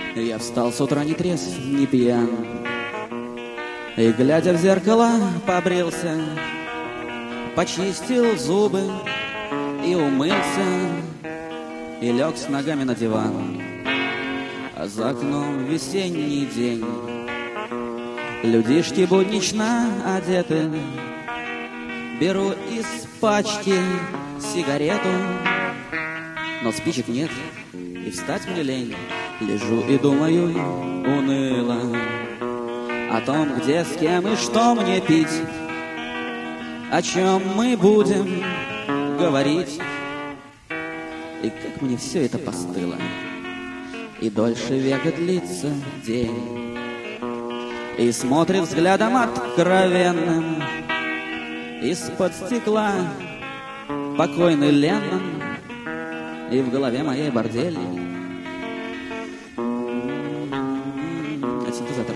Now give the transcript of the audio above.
Я встал с утра не трезв, не пьян, и, глядя в зеркало, побрился, почистил зубы и умылся, и лег с ногами на диван. А за окном весенний день, людишки буднично одеты. Беру из пачки сигарету, но спичек нет, и встать мне лень. Лежу и думаю уныло о том, где, с кем и что мне пить, о чем мы будем говорить. И как мне все это постыло, и дольше века длится день, и смотрит взглядом откровенным из-под стекла покойный Леннон, и в голове моей бордель. Синтезатор.